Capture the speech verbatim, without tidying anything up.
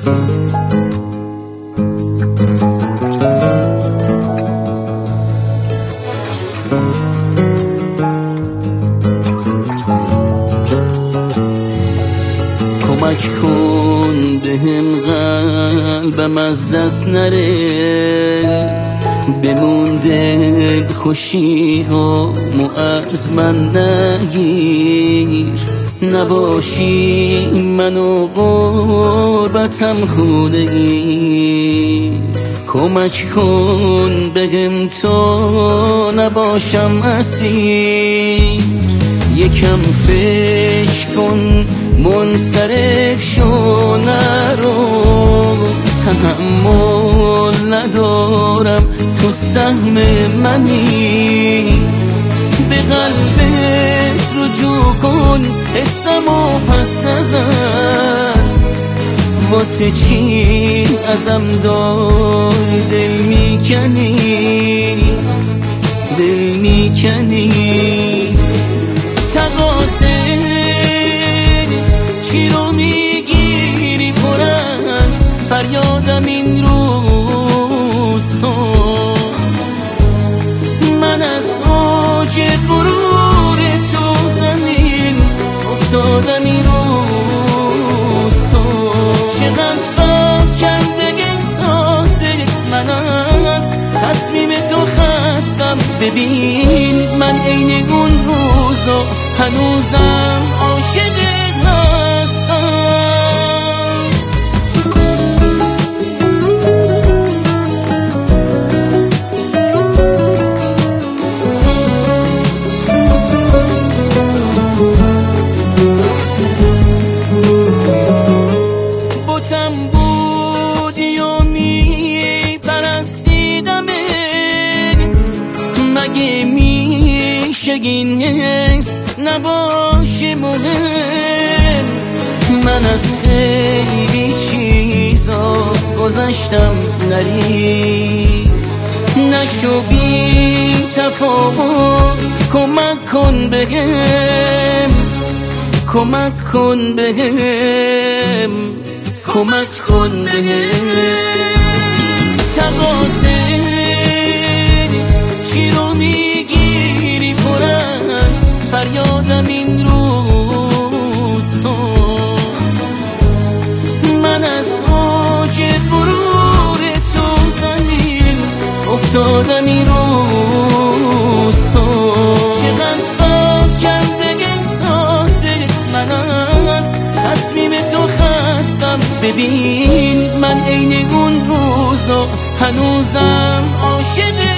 کمک کن بهم قلبم از دست نره، بمونده خوشی ها مو از من نگیر، نباشی منو غربتم خونگی. کمک کن بگم تو نباشم اسیر، یکم فکر کن منصرف شو نرو، تحمل ندارم تو سهم منی، به قلبت رجوع کن حسمو پس نزن، واسه چی ازم داری دل میکنی دل میکنی. تقاصر چی رو میگیری پر از فریادم این روزها، من از اوج غرور تو زمین افتادم این روزها. چقدر غم کرده احساست من از تصمیم تو خستم، ببین من عین اون روزا هنوزم عاشقت بودی و میپرستیدمت، مگه میشه این حس نباشه مهم؟ من از خیلی چیزا گذشتم نری، نشو بی تفاوت کمک کن بهم، کمک کن بهم کمک کن بهم. تقاصر چی رو میگیری پر از فریادم این روزها، من از اوج غرور تو زمین افتادم این روزها. چقدر غم کرده احساست من از تصمیم تو خستم، ببین من عین اون روزا هنوزم عاشقت